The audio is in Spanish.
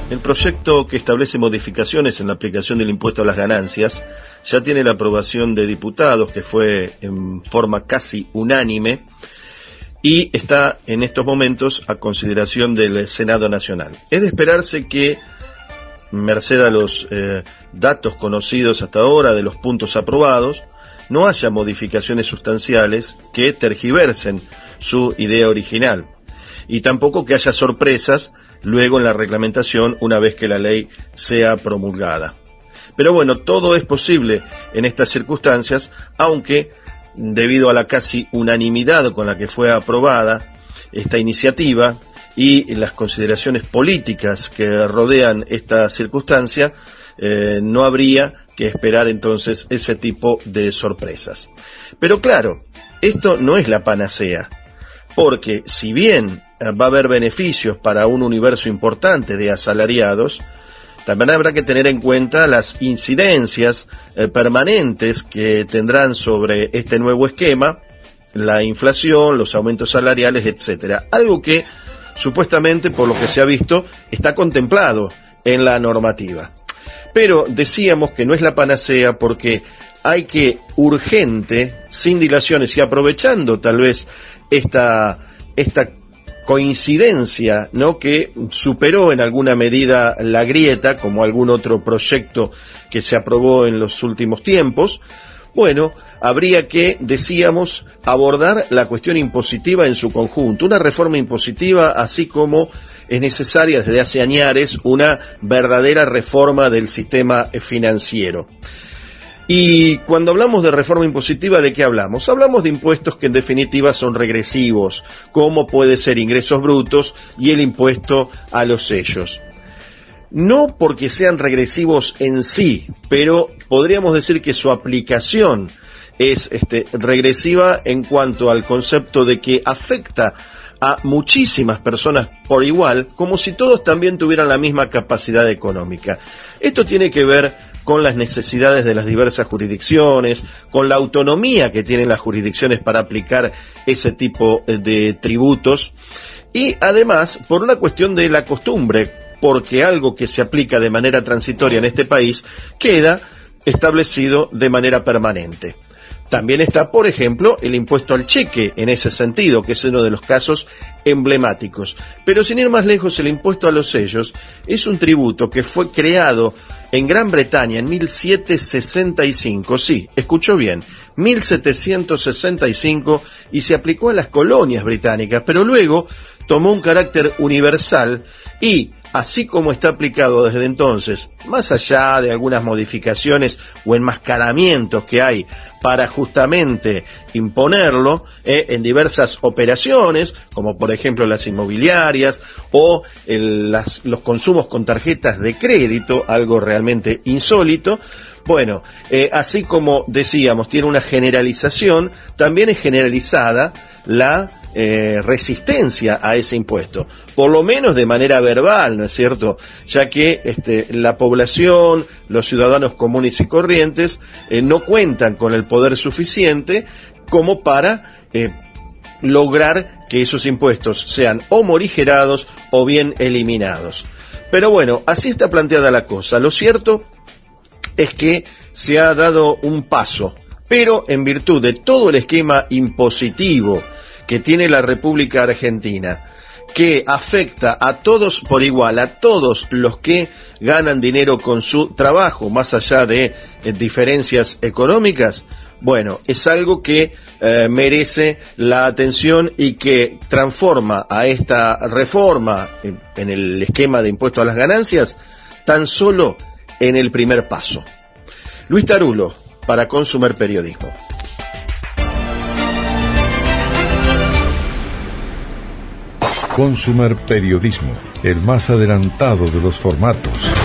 El proyecto que establece modificaciones en la aplicación del impuesto a las ganancias ya tiene la aprobación de diputados, que fue en forma casi unánime, y está en estos momentos a consideración del Senado Nacional. Es de esperarse que, merced a los datos conocidos hasta ahora de los puntos aprobados, no haya modificaciones sustanciales que tergiversen su idea original, y tampoco que haya sorpresas luego en la reglamentación una vez que la ley sea promulgada. Pero bueno, todo es posible en estas circunstancias, aunque debido a la casi unanimidad con la que fue aprobada esta iniciativa y las consideraciones políticas que rodean esta circunstancia, no habría que esperar entonces ese tipo de sorpresas. Pero claro, esto no es la panacea, porque si bien va a haber beneficios para un universo importante de asalariados, también habrá que tener en cuenta las incidencias permanentes que tendrán sobre este nuevo esquema, la inflación, los aumentos salariales, etcétera. Algo que supuestamente, por lo que se ha visto, está contemplado en la normativa. Pero decíamos que no es la panacea porque hay que urgente, sin dilaciones y aprovechando tal vez esta coincidencia, ¿no?, que superó en alguna medida la grieta, como algún otro proyecto que se aprobó en los últimos tiempos. Bueno, habría que, decíamos, abordar la cuestión impositiva en su conjunto, una reforma impositiva, así como es necesaria desde hace años una verdadera reforma del sistema financiero. Y cuando hablamos de reforma impositiva, ¿de qué hablamos? Hablamos de impuestos que en definitiva son regresivos, como puede ser ingresos brutos y el impuesto a los sellos. No porque sean regresivos en sí, pero podríamos decir que su aplicación es regresiva en cuanto al concepto de que afecta a muchísimas personas por igual, como si todos también tuvieran la misma capacidad económica. Esto tiene que ver con las necesidades de las diversas jurisdicciones, con la autonomía que tienen las jurisdicciones para aplicar ese tipo de tributos, y además por una cuestión de la costumbre, porque algo que se aplica de manera transitoria en este país queda establecido de manera permanente. También está, por ejemplo, el impuesto al cheque en ese sentido, que es uno de los casos emblemáticos. Pero sin ir más lejos, el impuesto a los sellos es un tributo que fue creado en Gran Bretaña en 1765, sí, escuchó bien, 1765, y se aplicó a las colonias británicas, pero luego tomó un carácter universal y, así como está aplicado desde entonces, más allá de algunas modificaciones o enmascaramientos que hay para justamente imponerlo en diversas operaciones, como por ejemplo las inmobiliarias o los consumos con tarjetas de crédito, algo realmente insólito. Bueno, así como decíamos, tiene una generalización, también es generalizada la resistencia a ese impuesto, por lo menos de manera verbal, ¿no es cierto? Ya que la población, los ciudadanos comunes y corrientes, no cuentan con el poder suficiente como para lograr que esos impuestos sean o morigerados o bien eliminados. Pero bueno, así está planteada la cosa. Lo cierto es que se ha dado un paso, pero en virtud de todo el esquema impositivo que tiene la República Argentina, que afecta a todos por igual, a todos los que ganan dinero con su trabajo, más allá de diferencias económicas, bueno, es algo que merece la atención y que transforma a esta reforma en el esquema de impuesto a las ganancias tan solo en el primer paso. Luis Tarulo, para Consumer Periodismo. Consumer Periodismo, el más adelantado de los formatos.